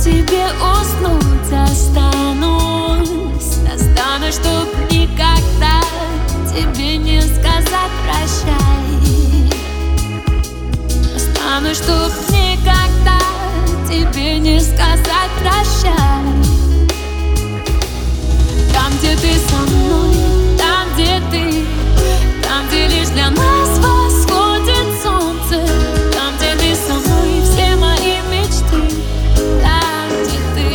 тебе уснуть останусь, чтоб никогда тебе не сказать прощай. Останусь, чтоб никогда тебе не сказать прощай. Там, где ты со мной, там, где ты, там, где лишь для нас восходит солнце, там, где ты со мной, все мои мечты. Там, где ты,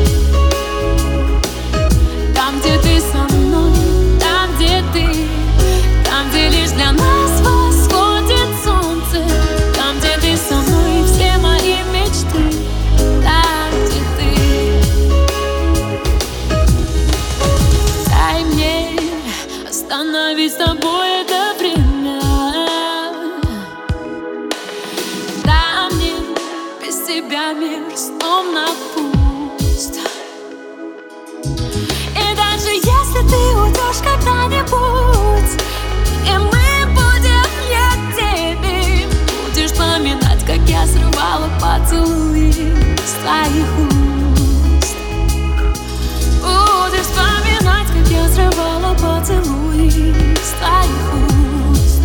там, где ты со мной, там, где ты, там, где лишь для нас восходит солнце, там, где ты со мной, все мои мечты. Там, где ты, дай мне остановить с тобой это время. Дай мне без тебя мир словно пуст. И даже если ты уйдешь когда-нибудь, и мы будем не теми, будешь вспоминать, как я срывала поцелуи с твоих уст. Будешь вспоминать, как я срывала поцелуи с твоих уст.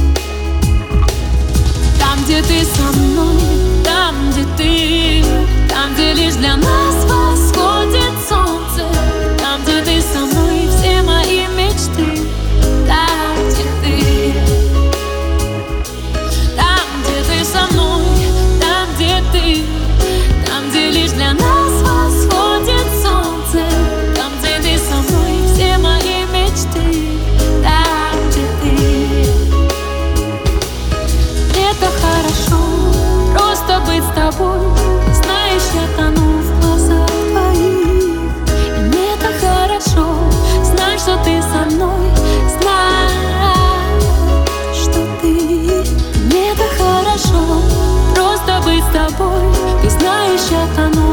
Там, где ты со мной, там, где ты, там, где лишь для нас восходит солнце, там, где ты со мной, все мои мечты. Там, где ты, там, где ты со мной, там, где ты, там, где лишь для нас восходит солнце, там, где ты со мной, все мои мечты. Там, где ты, это хорошо, просто быть с тобой. Знаешь, я тону в глазах твоих, и мне так хорошо знать, что ты со мной, знать, что ты. Мне так хорошо просто быть с тобой. Ты знаешь, я тону